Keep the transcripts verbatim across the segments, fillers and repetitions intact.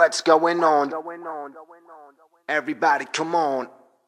What's going on? Everybody come on.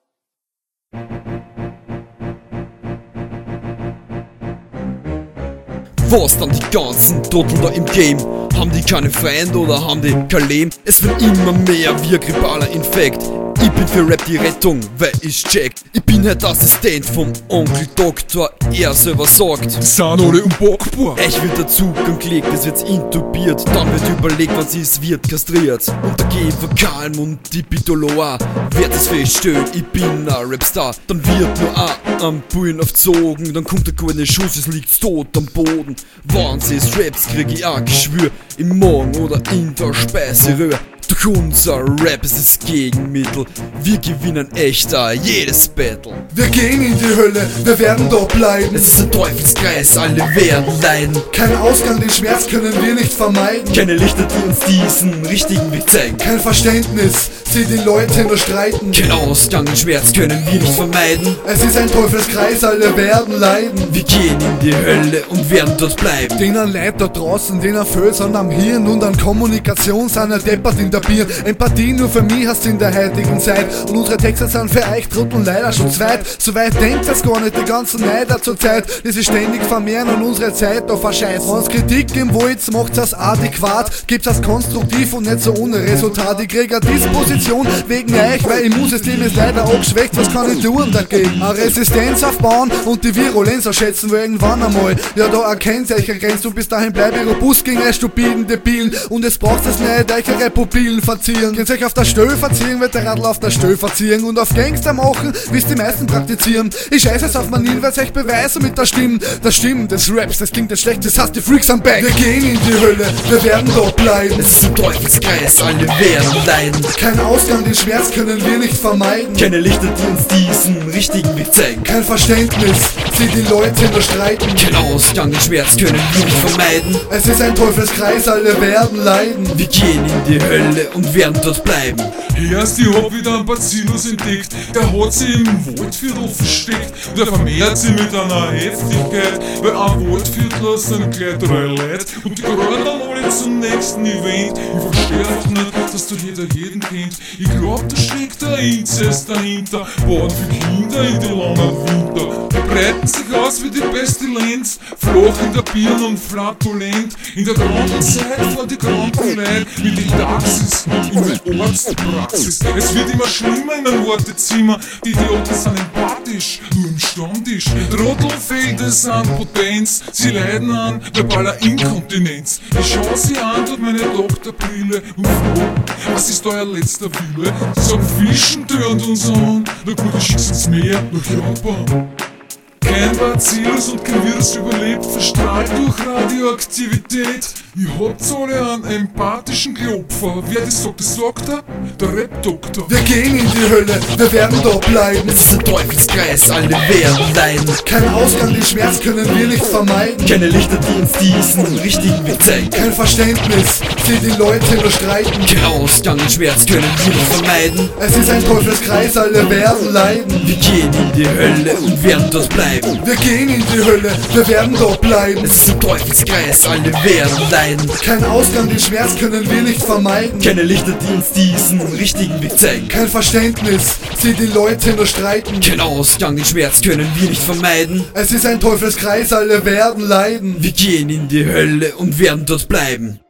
Was dann die ganzen Trottel da im Game? Haben die keine Freunde oder haben die kein Leben? Es wird immer mehr wie ein grippaler Infekt. Ich bin für Rap die Rettung, weil ich check. Ich bin halt Assistent vom Onkel Doktor, er selber sagt: Die sind alle unbockbar. Euch wird der Zugang gelegt, es wird intubiert. Dann wird überlegt, was es wird, kastriert. Und da gehen Vokalen und die Pitoloa. Wird es feststellen, ich bin ein Rapstar. Dann wird nur ein am Bullen aufzogen. Dann kommt der goldene Schuss, es liegt tot am Boden. Wenn sie es Raps, krieg ich ein Geschwür im Magen oder in der Speiseröhre. Durch unser Rap ist das Gegenmittel. Wir gewinnen echter jedes Battle. Wir gehen in die Hölle, wir werden dort bleiben. Es ist ein Teufelskreis, alle werden leiden. Kein Ausgang, den Schmerz können wir nicht vermeiden. Keine Lichter, die uns diesen richtigen Weg zeigen. Kein Verständnis, sie die Leute nur streiten. Kein Ausgang, den Schmerz können wir nicht vermeiden. Es ist ein Teufelskreis, alle werden leiden. Wir gehen in die Hölle und werden dort bleiben. Denen Leid da draußen, denen Fösern am Hirn und an Kommunikation sind er deppert in der Bier. Empathie nur für mich hast in der heutigen Zeit. Und unsere Texte sind für euch Trotteln leider schon zweit. So weit denkt das gar nicht, die ganzen Neider zur Zeit, die sich ständig vermehren und unsere Zeit da verscheißen. Wenn's Kritik geben wollt, macht's das adäquat, gibt's das konstruktiv und nicht so ohne Resultat. Ich krieg eine Disposition wegen euch, weil Immunsystem ist leider auch geschwächt. Was kann ich tun dagegen? Eine Resistenz aufbauen und die Virulenz erschätzen wir irgendwann einmal. Ja, da erkennt ihr euch eine Grenze und bis dahin bleib ich robust gegen euch stupiden Debilen. Und es braucht es nicht, euch eure Pupillen verziehen. Könnt euch auf der Stöh verziehen, wird der Radl auf der Stöh verziehen. Und auf Gangster machen, wie's die meisten praktizieren. Ich scheiß es auf Manien, weil's euch beweise mit der Stimme. Das Stimmen des Raps, das klingt nicht schlecht, das heißt die Freaks am Back. Wir gehen in die Hölle, wir werden dort bleiben. Es ist ein Teufelskreis, alle werden leiden. Kein Ausgang, den Schmerz können wir nicht vermeiden. Keine Lichter, die uns diesen richtigen Weg zeigen. Kein Verständnis, sie die Leute nur streiten. Kein Ausgang, den Schmerz können wir nicht vermeiden. Es ist ein Teufelskreis, alle werden leiden. Wir gehen in die Hölle und werden dort bleiben. Erst ich hab wieder einen Bacillus entdeckt, der hat sich im Waldviertel versteckt und er vermehrt sich mit einer Heftigkeit, weil ein Waldviertler sind gleich drei Leute und die gehören dann alle zum nächsten Event. Ich versteh einfach nicht, dass da jeder jeden kennt. Ich glaub, da steckt der Inzest dahinter, waren für Kinder in die langen Winter. Die breiten sich aus wie die Pestilenz, flach in der Birne und flatulent. In der kranken Zeit vor die kranken Leute mit den Taxis in der Arztpraxis. Es wird immer schlimmer in einem Wartezimmer. Die Idioten sind empathisch, nur im Stammtisch. Trottel fehlt es an Potenz. Sie leiden an verbaler Inkontinenz. Ich schau sie an durch meine Doktorbrille und frag, was ist euer letzter Wille? Sie sagen, Fischen tönt uns an. Na gut, ich schick's ins Meer nach Japan. Kein Bacillus und kein Virus überlebt, verstrahlt durch Radioaktivität. Ihr habt's alle einen empathischen Klopfer. Wer das sagt, das sagt er? Der Rap-Doktor. Wir gehen in die Hölle, wir werden dort bleiben. Es ist ein Teufelskreis, alle werden leiden. Kein Ausgang, den Schmerz können wir nicht vermeiden. Keine Lichter, die uns diesen richtigen Weg zeigen. Kein Verständnis, sie die Leute nur streiten. Kein Ausgang, den Schmerz können wir nicht vermeiden. Es ist ein Teufelskreis, alle werden leiden. Wir gehen in die Hölle und werden dort bleiben. Wir gehen in die Hölle, wir werden dort bleiben. Es ist ein Teufelskreis, alle werden leiden. Kein Ausgang, den Schmerz können wir nicht vermeiden. Keine Lichter, die uns diesen richtigen Weg zeigen. Kein Verständnis, sie die Leute nur streiten. Kein Ausgang, den Schmerz können wir nicht vermeiden. Es ist ein Teufelskreis, alle werden leiden. Wir gehen in die Hölle und werden dort bleiben.